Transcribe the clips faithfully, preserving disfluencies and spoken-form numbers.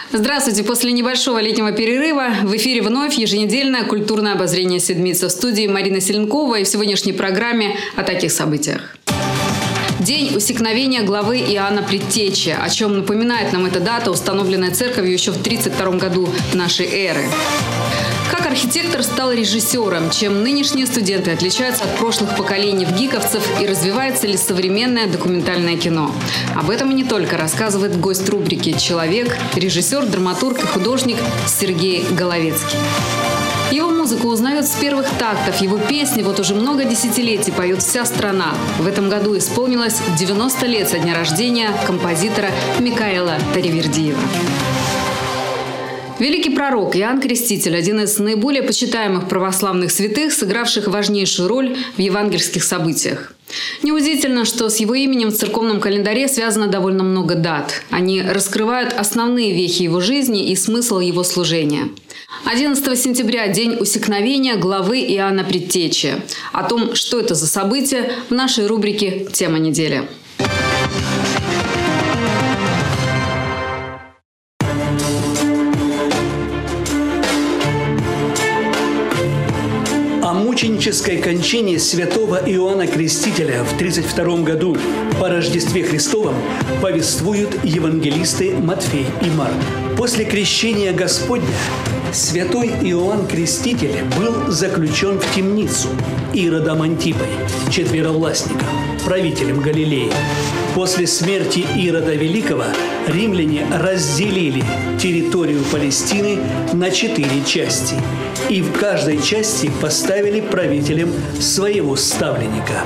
Здравствуйте! После небольшого летнего перерыва в эфире вновь еженедельное культурное обозрение «Седмица». В студии Марина Селенкова и в сегодняшней программе о таких событиях. День усекновения главы Иоанна Предтечи, о чем напоминает нам эта дата, установленная церковью еще в тридцать втором году нашей эры. Как архитектор стал режиссером, чем нынешние студенты отличаются от прошлых поколений гиковцев и развивается ли современное документальное кино. Об этом и не только рассказывает гость рубрики «Человек», режиссер, драматург и художник Сергей Головецкий. Его музыку узнают с первых тактов, его песни вот уже много десятилетий поет вся страна. В этом году исполнилось девяносто лет со дня рождения композитора Микаэла Таривердиева. Великий пророк Иоанн Креститель – один из наиболее почитаемых православных святых, сыгравших важнейшую роль в евангельских событиях. Неудивительно, что с его именем в церковном календаре связано довольно много дат. Они раскрывают основные вехи его жизни и смысл его служения. одиннадцатого сентября – день усекновения главы Иоанна Предтечи. О том, что это за событие, в нашей рубрике «Тема недели». О мученической кончине святого Иоанна Крестителя в тридцать втором году по Рождестве Христовом повествуют евангелисты Матфей и Марк. После крещения Господня святой Иоанн Креститель был заключен в темницу Иродом Антипой, четверовластником, правителем Галилеи. После смерти Ирода Великого римляне разделили территорию Палестины на четыре части и в каждой части поставили правителем своего ставленника.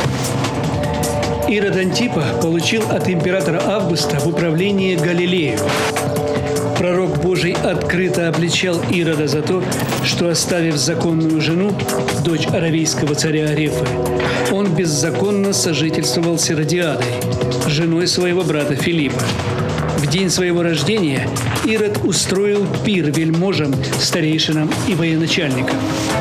Ирод Антипа получил от императора Августа в управление Галилею. Пророк Божий открыто обличал Ирода за то, что, оставив законную жену, дочь аравийского царя Арефы, он беззаконно сожительствовал с Иродиадой, женой своего брата Филиппа. В день своего рождения Ирод устроил пир вельможам, старейшинам и военачальникам.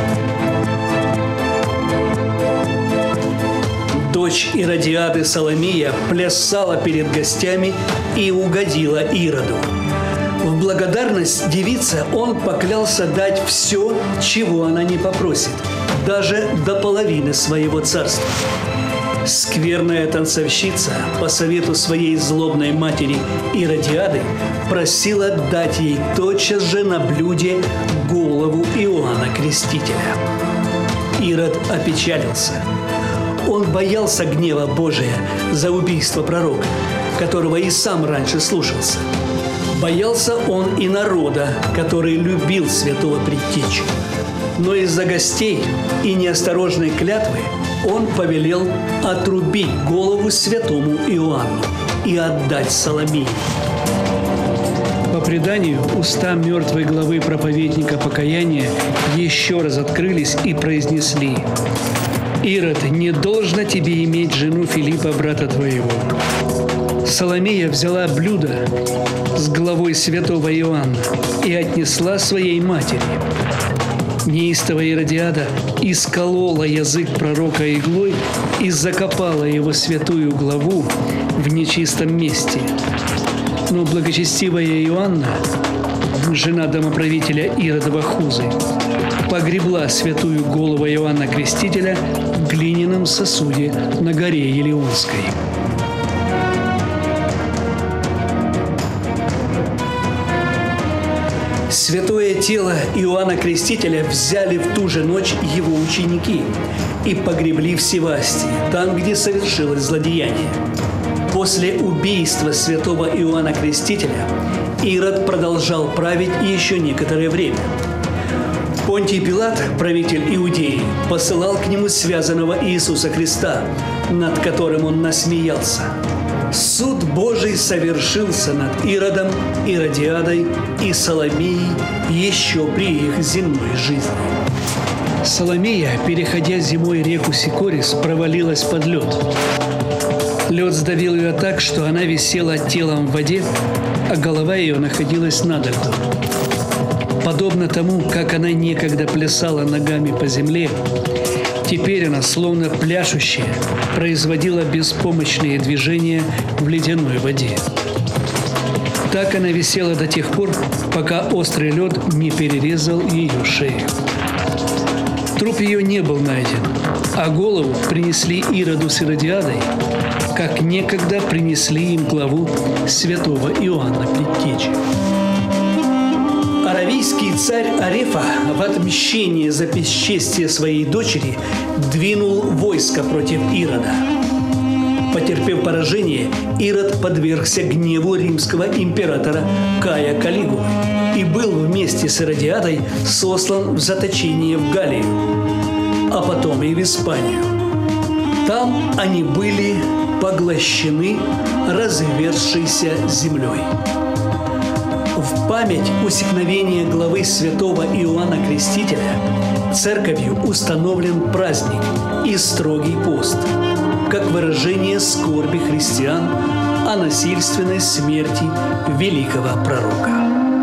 Дочь Иродиады Соломия плясала перед гостями и угодила Ироду. В благодарность девице он поклялся дать все, чего она не попросит, даже до половины своего царства. Скверная танцовщица по совету своей злобной матери Иродиады просила дать ей тотчас же на блюде голову Иоанна Крестителя. Ирод опечалился. Он боялся гнева Божия за убийство пророка, которого и сам раньше слушался. Боялся он и народа, который любил святого Предтечу. Но из-за гостей и неосторожной клятвы он повелел отрубить голову святому Иоанну и отдать Соломии. По преданию, уста мертвой главы проповедника покаяния еще раз открылись и произнесли: «Ирод, не должно тебе иметь жену Филиппа, брата твоего». Соломея взяла блюдо с головой святого Иоанна и отнесла своей матери. Неистовая Иродиада исколола язык пророка иглой и закопала его святую главу в нечистом месте. Но благочестивая Иоанна, жена домоправителя Иродова Хузы, погребла святую голову Иоанна Крестителя в глиняном сосуде на горе Елеонской. Святое тело Иоанна Крестителя взяли в ту же ночь его ученики и погребли в Севастии, там, где совершилось злодеяние. После убийства святого Иоанна Крестителя Ирод продолжал править еще некоторое время. Понтий Пилат, правитель Иудеи, посылал к нему связанного Иисуса Христа, над которым он насмеялся. Суд Божий совершился над Иродом, Иродиадой и Соломией еще при их земной жизни. Соломея, переходя зимой реку Сикорис, провалилась под лед. Лед сдавил ее так, что она висела телом в воде, а голова ее находилась над льдом. Подобно тому, как она некогда плясала ногами по земле, теперь она, словно пляшущая, производила беспомощные движения в ледяной воде. Так она висела до тех пор, пока острый лед не перерезал ее шею. Труп ее не был найден, а голову принесли Ироду с Иродиадой, как некогда принесли им главу святого Иоанна Предтечи. Аравийский царь Арефа в отмщение за бесчестие своей дочери двинул войско против Ирода. Потерпев поражение, Ирод подвергся гневу римского императора Кая Калигулы и был вместе с Иродиадой сослан в заточение в Галлию, а потом и в Испанию. Там они были поглощены разверзшейся землей. В память усекновения главы святого Иоанна Крестителя церковью установлен праздник и строгий пост, как выражение скорби христиан о насильственной смерти великого пророка.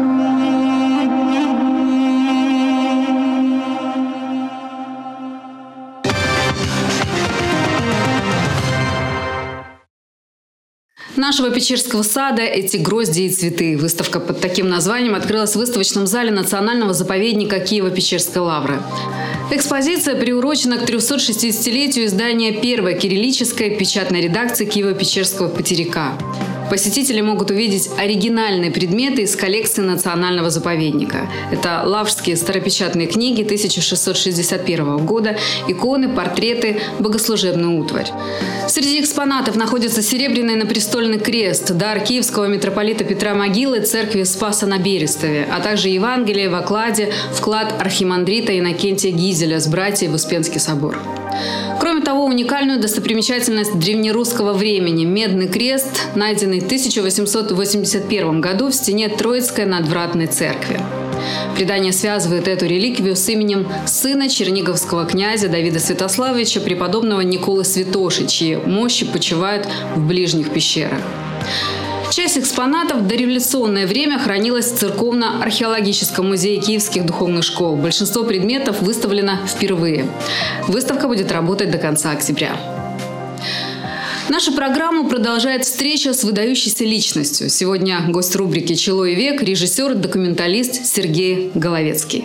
Нашего Печерского сада «Эти грозди и цветы». Выставка под таким названием открылась в выставочном зале Национального заповедника Киево-Печерской лавры. Экспозиция приурочена к трехсотшестидесятилетию издания первой кириллической печатной редакции Киево-Печерского потеряка. Посетители могут увидеть оригинальные предметы из коллекции Национального заповедника. Это лаврские старопечатные книги тысяча шестьсот шестьдесят первого года, иконы, портреты, богослужебную утварь. Среди экспонатов находится серебряный напрестольный крест, дар киевского митрополита Петра Могилы церкви Спаса на Берестове, а также Евангелие в окладе, вклад архимандрита Иннокентия Гизеля с братьей в Успенский собор. Кроме того, уникальную достопримечательность древнерусского времени – медный крест, найденный в тысяча восемьсот восемьдесят первом году в стене Троицкой надвратной церкви. Предание связывает эту реликвию с именем сына черниговского князя Давида Святославовича, преподобного Николы Святоши, чьи мощи почивают в ближних пещерах. Часть экспонатов в дореволюционное время хранилась в Церковно-археологическом музее киевских духовных школ. Большинство предметов выставлено впервые. Выставка будет работать до конца октября. Нашу программу продолжает встреча с выдающейся личностью. Сегодня гость рубрики «Чело и век» – режиссер, документалист Сергей Головецкий.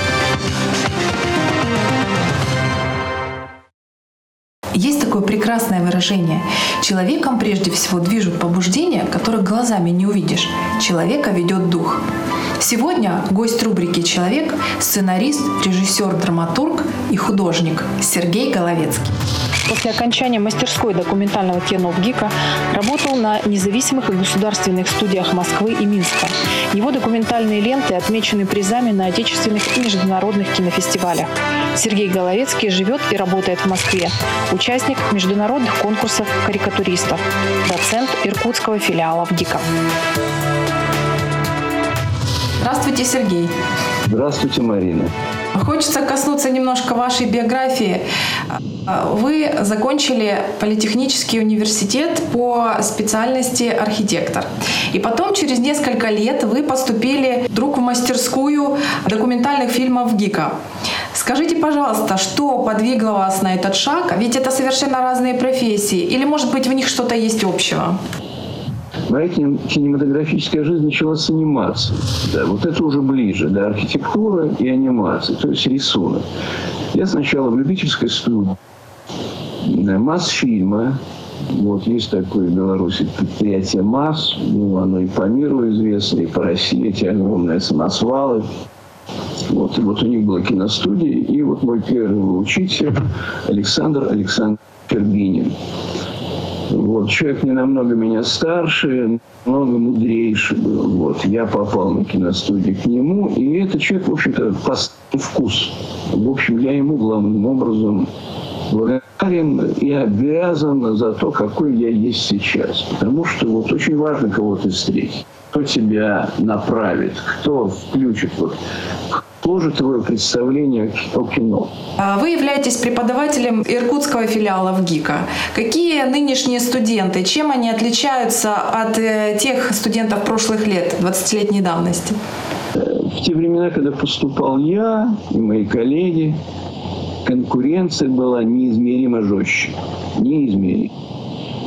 Есть такое прекрасное выражение. Человеком прежде всего движут побуждения, которых глазами не увидишь. Человека ведет дух. Сегодня гость рубрики «Человек» – сценарист, режиссер, драматург и художник Сергей Головецкий. После окончания мастерской документального кино в ГИКа работал на независимых и государственных студиях Москвы и Минска. Его документальные ленты отмечены призами на отечественных и международных кинофестивалях. Сергей Головецкий живет и работает в Москве. Участник международных конкурсов карикатуристов. Доцент иркутского филиала в ГИКа. Здравствуйте, Сергей. Здравствуйте, Марина. Хочется коснуться немножко вашей биографии. Вы закончили Политехнический университет по специальности архитектор. И потом, через несколько лет, вы поступили вдруг в мастерскую документальных фильмов ГИКа. Скажите, пожалуйста, что подвигло вас на этот шаг? Ведь это совершенно разные профессии. Или, может быть, в них что-то есть общего? Моя кинематографическая жизнь начала с анимации. Да, вот это уже ближе, да, архитектура и анимация, то есть рисунок. Я сначала в любительской студии Мосфильма. Вот есть такое в Беларуси предприятие МАС. Ну, оно и по миру известно, и по России. Эти огромные самосвалы. Вот, и вот у них была киностудия. И вот мой первый учитель Александр Александрович Щербинин. Вот, человек не намного меня старше, много мудрейший был. Вот, я попал на киностудию к нему, и этот человек, в общем-то, поставил вкус. В общем, я ему главным образом благодарен и обязан за то, какой я есть сейчас. Потому что вот очень важно кого-то встретить. Кто тебя направит, кто включит, вот, сложит твое представление о кино. Вы являетесь преподавателем иркутского филиала в ГИКа. Какие нынешние студенты, чем они отличаются от тех студентов прошлых лет, двадцатилетней давности? В те времена, когда поступал я и мои коллеги, конкуренция была неизмеримо жестче. Неизмеримо.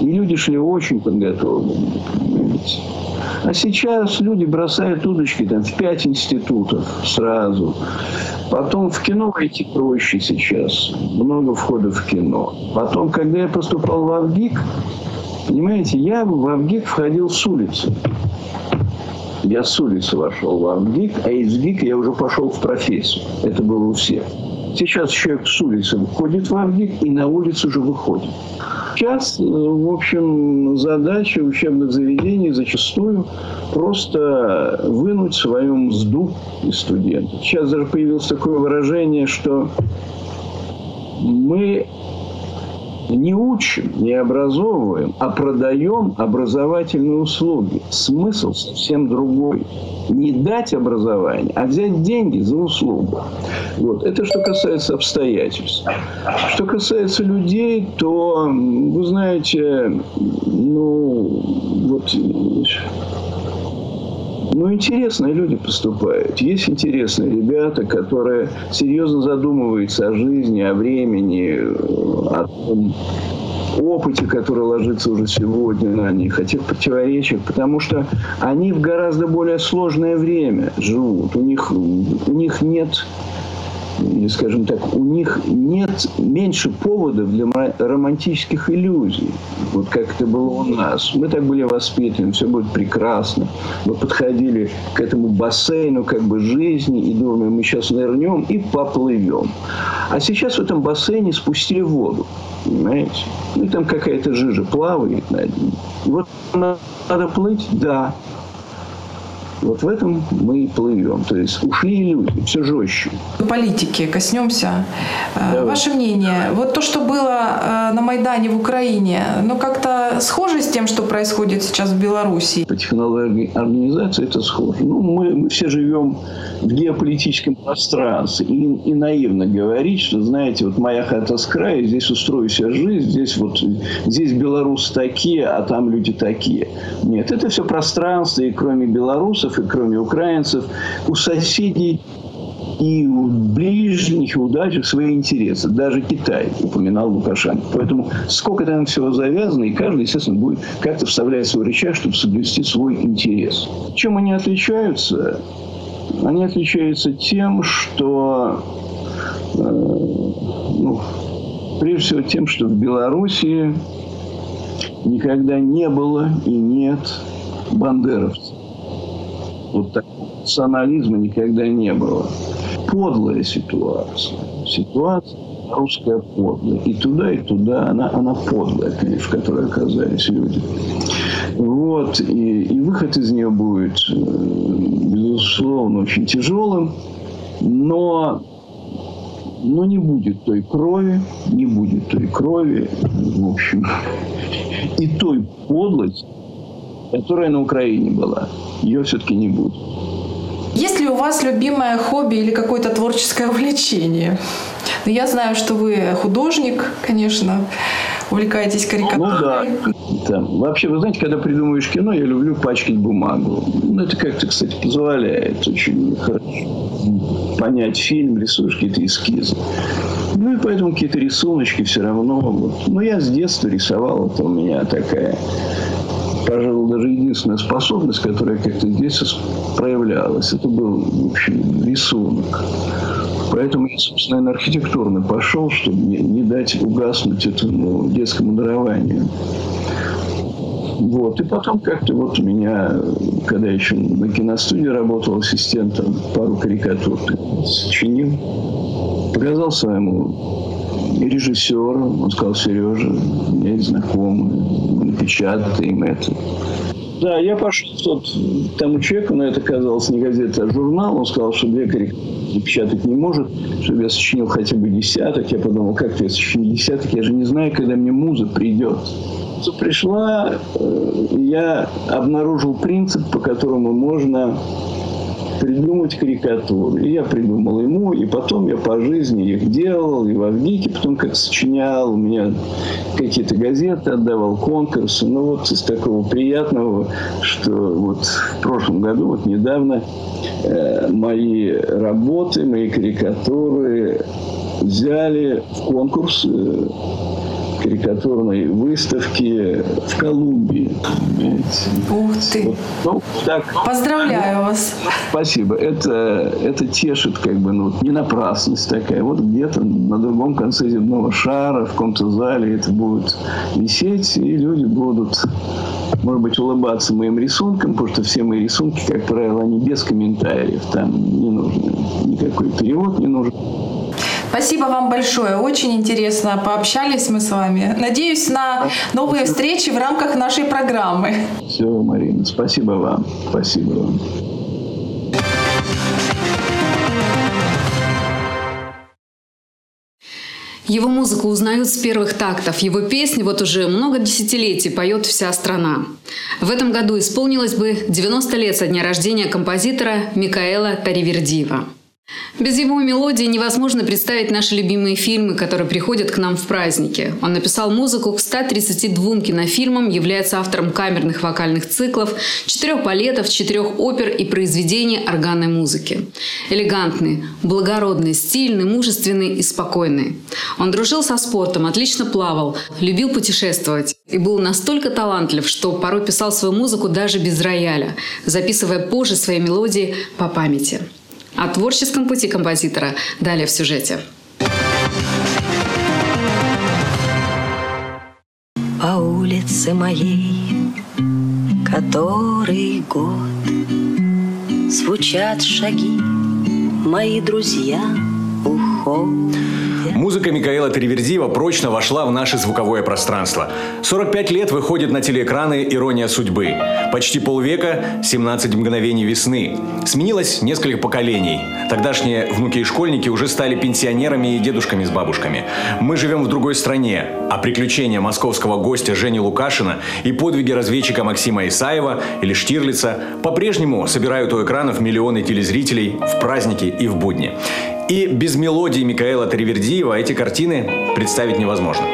И люди шли очень подготовленные. А сейчас люди бросают удочки там, в пять институтов сразу. Потом в кино войти проще сейчас. Много входов в кино. Потом, когда я поступал в АВГИК, понимаете, я в АВГИК входил с улицы. Я с улицы вошел в АВГИК, а из ГИКа я уже пошел в профессию. Это было у всех. Сейчас человек с улицы выходит в АВГИК и на улицу уже выходит. Сейчас, в общем, задача учебных заведений зачастую просто вынуть свою мзду из студентов. Сейчас даже появилось такое выражение, что мы не учим, не образовываем, а продаем образовательные услуги. Смысл совсем другой. Не дать образование, а взять деньги за услугу. Вот. Это что касается обстоятельств. Что касается людей, то, вы знаете, ну, вот... Ну, интересные люди поступают. Есть интересные ребята, которые серьезно задумываются о жизни, о времени, о том опыте, который ложится уже сегодня на них, о тех противоречиях, потому что они в гораздо более сложное время живут. У них, у них нет... Или, скажем так, у них нет меньше поводов для романтических иллюзий. Вот как это было у нас. Мы так были воспитаны, все будет прекрасно. Мы подходили к этому бассейну как бы жизни и думали, мы сейчас нырнем и поплывем. А сейчас в этом бассейне спустили воду. Понимаете? Ну и там какая-то жижа плавает над ним. И вот надо плыть? Да. Вот в этом мы и плывем. То есть ушли люди, все жестче. Политики коснемся. Давай. Ваше мнение. Вот то, что было на Майдане в Украине, ну как-то схоже с тем, что происходит сейчас в Беларуси? По технологии организации это схоже. Ну, мы, мы все живем в геополитическом пространстве. И, и наивно говорить, что, знаете, вот моя хата с края, здесь устрою себе жизнь, здесь вот здесь белорусы такие, а там люди такие. Нет, это все пространство, и кроме белорусов, и кроме украинцев, у соседей и у ближних, и у дальних свои интересы. Даже Китай упоминал Лукашенко. Поэтому сколько там всего завязано, и каждый, естественно, будет как-то вставлять свой рычаг, чтобы соблюсти свой интерес. Чем они отличаются? Они отличаются тем, что, э, ну, прежде всего тем, что в Белоруссии никогда не было и нет бандеровцев. Вот такого национализма никогда не было. Подлая ситуация. Ситуация русская подлая. И туда, и туда она, она подлая, в которой оказались люди. Вот. И, и выход из нее будет, безусловно, очень тяжелым. Но, но не будет той крови, не будет той крови, в общем, и той подлости, которая на Украине была. Ее все-таки не будет. Есть ли у вас любимое хобби или какое-то творческое увлечение? Я знаю, что вы художник, конечно, увлекаетесь карикатурой. Ну да. Там. Вообще, вы знаете, когда придумываешь кино, я люблю пачкать бумагу. Ну, это как-то, кстати, позволяет очень хорошо понять фильм, рисуешь какие-то эскизы. Ну и поэтому какие-то рисуночки все равно. Вот. Ну, я с детства рисовал, это у меня такая... Пожалуй, даже единственная способность, которая как-то здесь проявлялась, это был, в общем, рисунок. Поэтому я, собственно, на архитектурно пошел, чтобы не, не дать угаснуть этому детскому дарованию. Вот. И потом как-то вот у меня, когда я еще на киностудии работал ассистентом, пару карикатур сочинил, показал своему режиссеру, он сказал: Сережа, у меня есть знакомые, мы напечатаем это. Да, я пошел тот, тому человеку, но это оказалось не газета, а журнал. Он сказал, что две карикатуры печатать не может, чтобы я сочинил хотя бы десяток. Я подумал, как я сочинил десяток, я же не знаю, когда мне муза придет. Муза пришла, я обнаружил принцип, по которому можно придумать карикатуры. И я придумал ему, и потом я по жизни их делал, и в АВГИКе потом как сочинял, у меня какие-то газеты отдавал, конкурсы. Ну вот из такого приятного, что вот в прошлом году, вот недавно, э, мои работы, мои карикатуры взяли в конкурс, э, карикатурной выставке в Колумбии. Ух ты! Вот, ну, так, Поздравляю вас! Спасибо. Это, это тешит, как бы, ну, не напрасность такая. Вот где-то на другом конце земного шара, в каком-то зале это будет висеть, и люди будут, может быть, улыбаться моим рисункам, потому что все мои рисунки, как правило, они без комментариев. Там не нужен никакой перевод, не нужен. Спасибо вам большое. Очень интересно пообщались мы с вами. Надеюсь на новые встречи в рамках нашей программы. Все, Марина, спасибо вам. Спасибо вам. Его музыку узнают с первых тактов. Его песни вот уже много десятилетий поет вся страна. В этом году исполнилось бы девяносто лет со дня рождения композитора Микаэла Таривердиева. Без его мелодии невозможно представить наши любимые фильмы, которые приходят к нам в праздники. Он написал музыку к ста тридцати двум кинофильмам, является автором камерных вокальных циклов, четырех балетов, четырех опер и произведений органной музыки. Элегантный, благородный, стильный, мужественный и спокойный. Он дружил со спортом, отлично плавал, любил путешествовать и был настолько талантлив, что порой писал свою музыку даже без рояля, записывая позже свои мелодии по памяти. О творческом пути композитора далее в сюжете. По улице моей, который год, звучат шаги, мои друзья уходят. Музыка Микаэла Таривердиева прочно вошла в наше звуковое пространство. сорок пять лет выходит на телеэкраны «Ирония судьбы». Почти полвека – семнадцать мгновений весны. Сменилось несколько поколений. Тогдашние внуки и школьники уже стали пенсионерами и дедушками с бабушками. Мы живем в другой стране, а приключения московского гостя Жени Лукашина и подвиги разведчика Максима Исаева или Штирлица по-прежнему собирают у экранов миллионы телезрителей в праздники и в будни. И без мелодии Микаэла Таривердиева эти картины представить невозможно.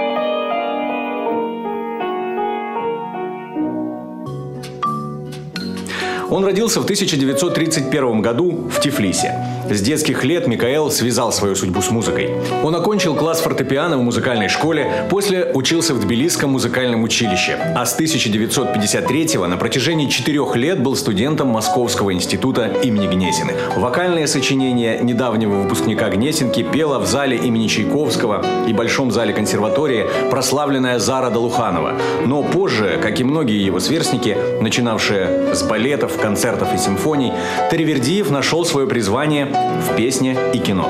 Он родился в тысяча девятьсот тридцать первом году в Тифлисе. С детских лет Микаэл связал свою судьбу с музыкой. Он окончил класс фортепиано в музыкальной школе, после учился в Тбилисском музыкальном училище, а с тысяча девятьсот пятьдесят третьего на протяжении четырех лет был студентом Московского института имени Гнесиных. Вокальные сочинения недавнего выпускника Гнесинки пела в зале имени Чайковского и Большом зале консерватории прославленная Зара Долуханова. Но позже, как и многие его сверстники, начинавшие с балетов, концертов и симфоний, Таривердиев нашел свое призвание в песне и кино.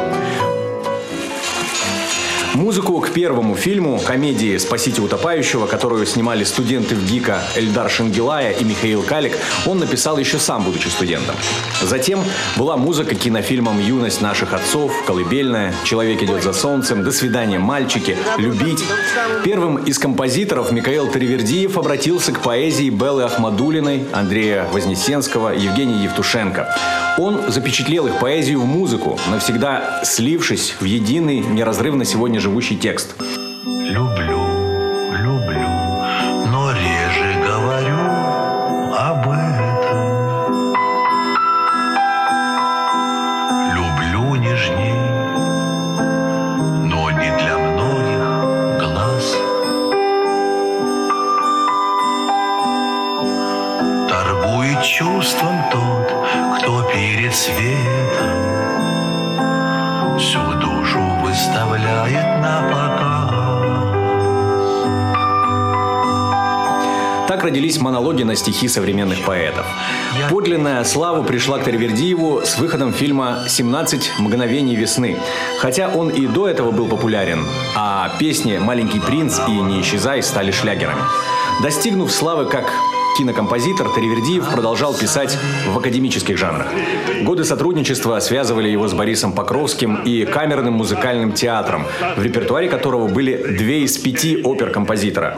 Музыку к первому фильму, комедии «Спасите утопающего», которую снимали студенты ВГИКа Эльдар Шенгелая и Михаил Калик, он написал еще сам, будучи студентом. Затем была музыка к кинофильмам «Юность наших отцов», «Колыбельная», «Человек идет за солнцем», «До свидания, мальчики», «Любить». Первым из композиторов Микаэл Таривердиев обратился к поэзии Беллы Ахмадуллиной, Андрея Вознесенского, Евгения Евтушенко. Он запечатлел их поэзию в музыку, навсегда слившись в единый, неразрывно сегодня живущий текст. Люблю, люблю, но реже говорю об этом. Люблю нежней, но не для многих глаз. Торгует чувством тот, кто перед светом всю душу выставляет на показ. Так родились монологи на стихи современных поэтов. Подлинная слава пришла к Таривердиеву с выходом фильма «семнадцать мгновений весны». Хотя он и до этого был популярен, а песни «Маленький принц» и «Не исчезай» стали шлягерами. Достигнув славы как кинокомпозитор, Таривердиев продолжал писать в академических жанрах. Годы сотрудничества связывали его с Борисом Покровским и камерным музыкальным театром, в репертуаре которого были две из пяти опер композитора.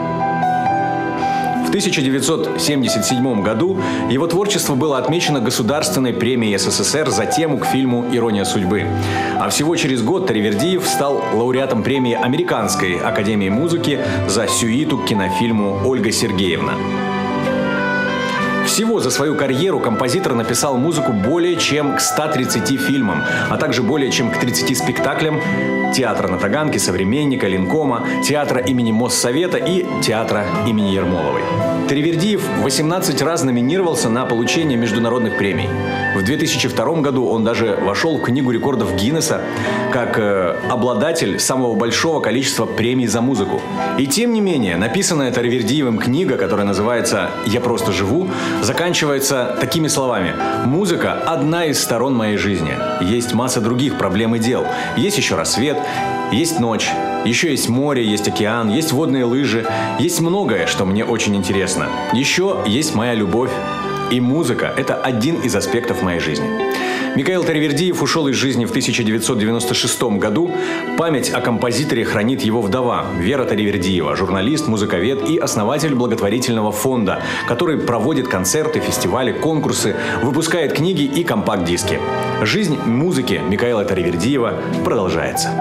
В тысяча девятьсот семьдесят седьмом году его творчество было отмечено Государственной премией СССР за тему к фильму «Ирония судьбы». А всего через год Таривердиев стал лауреатом премии Американской академии музыки за сюиту к кинофильму «Ольга Сергеевна». В Всего за свою карьеру композитор написал музыку более чем к ста тридцати фильмам, а также более чем к тридцати спектаклям театра на Таганке, Современника, Ленкома, театра имени Моссовета и театра имени Ермоловой. Таривердиев восемнадцать раз номинировался на получение международных премий. В две тысячи втором году он даже вошел в Книгу рекордов Гиннесса как э, обладатель самого большого количества премий за музыку. И тем не менее, написанная Таривердиевым книга, которая называется «Я просто живу», заканчивается такими словами: «Музыка – одна из сторон моей жизни. Есть масса других проблем и дел. Есть еще рассвет, есть ночь, еще есть море, есть океан, есть водные лыжи, есть многое, что мне очень интересно. Еще есть моя любовь. И музыка – это один из аспектов моей жизни». Микаэл Таривердиев ушел из жизни в тысяча девятьсот девяносто шестом году. Память о композиторе хранит его вдова Вера Таривердиева, журналист, музыковед и основатель благотворительного фонда, который проводит концерты, фестивали, конкурсы, выпускает книги и компакт-диски. Жизнь музыки Микаэла Таривердиева продолжается.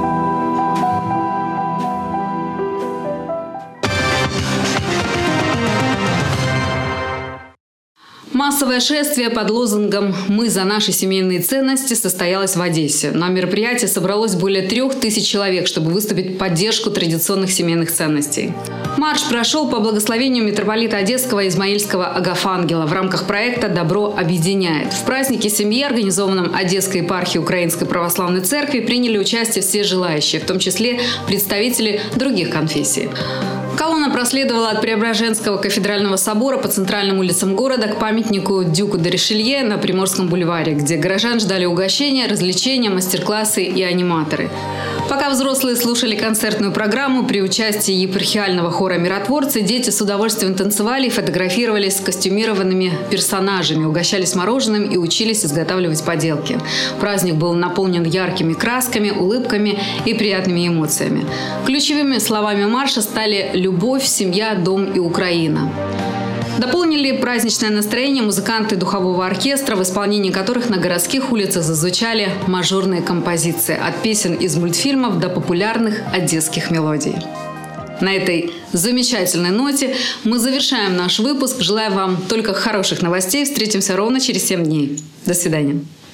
Массовое шествие под лозунгом «Мы за наши семейные ценности» состоялось в Одессе. На мероприятии собралось более трех тысяч человек, чтобы выступить в поддержку традиционных семейных ценностей. Марш прошел по благословению митрополита Одесского Измаильского Агафангела в рамках проекта «Добро объединяет». В празднике семьи, организованном Одесской епархией Украинской Православной Церкви, приняли участие все желающие, в том числе представители других конфессий. Колонна проследовала от Преображенского кафедрального собора по центральным улицам города к памятнику Дюку де Ришелье на Приморском бульваре, где горожан ждали угощения, развлечения, мастер-классы и аниматоры. Пока взрослые слушали концертную программу при участии епархиального хора «Миротворцы», дети с удовольствием танцевали и фотографировались с костюмированными персонажами, угощались мороженым и учились изготавливать поделки. Праздник был наполнен яркими красками, улыбками и приятными эмоциями. Ключевыми словами марша стали «Любовь», «Семья», «Дом» и «Украина». Дополнили праздничное настроение музыканты духового оркестра, в исполнении которых на городских улицах зазвучали мажорные композиции от песен из мультфильмов до популярных одесских мелодий. На этой замечательной ноте мы завершаем наш выпуск. Желаю вам только хороших новостей. Встретимся ровно через семь дней. До свидания.